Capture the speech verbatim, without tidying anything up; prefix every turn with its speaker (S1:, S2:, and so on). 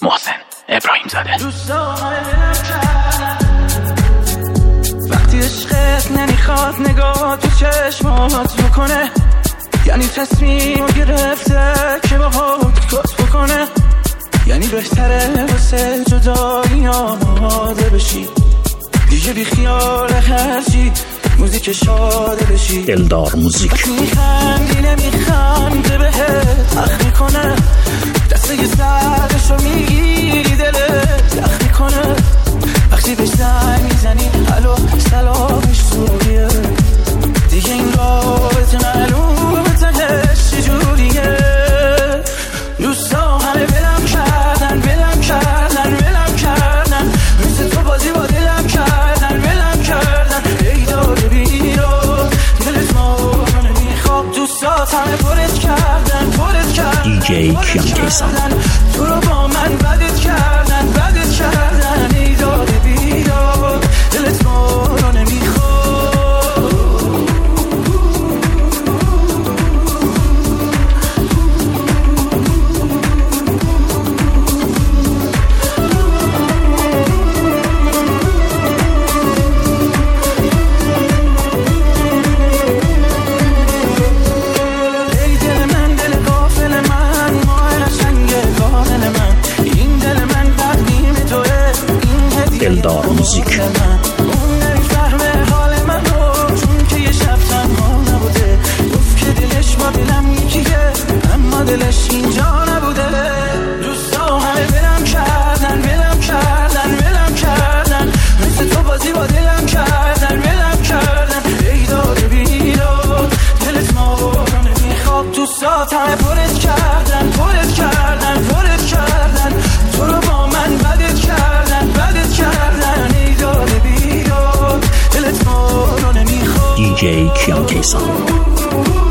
S1: محسن ابراهیم زاده.
S2: وقتی عشقت نمیخواد نگاه تو چشمات بکنه، یعنی تصمیم گرفته که باهات کات بکنه، یعنی بهتره واسه جدایی آماده بشی، دیگه بی خیال هرچی موزیک شاده بشی.
S1: دلدار موزیک
S2: میخندی نمیخنده بهت حق میکنه، دسته یه سردشو میگیری دلت یخ میکنه، وقتی بهش زنگ میزنی الو سلامش زوریه، دیگه این رابطه معلومه تهش چجوریه. دوستا همه بلم کردن بلم کردن بلم کردن، مثل تو بازی با دلم کردن بلم کردن، ای داده بیرو دلت ما نمیخواب، دوستات همه پرت کردن پرت کردن،
S1: دی جی کیان کیسان
S2: تو رو با من بدت کردن بدت کردن، ای داده بیرو دلت ما نمیخواب.
S1: دلدار موزیک
S2: اون نمیفهمه حال من رو، چون که یه شب تنها نبوده، گفت که دلش با دلم یکیه اما دلش اینجا نبوده. دوستا همه بلم کردن بلم کردن بلم کردن، مثل تو بازی با دلم کردن بلم کردن، ای داده بیداد دلت ما رو نمیخواب، دوستات همه پرت کردن پرت کردن پرت کردن، تو رو با من بدت کردن بدت کردن، ای داده بیداد دلت ما رو نمیخواب.
S1: دی جی کیان کیسان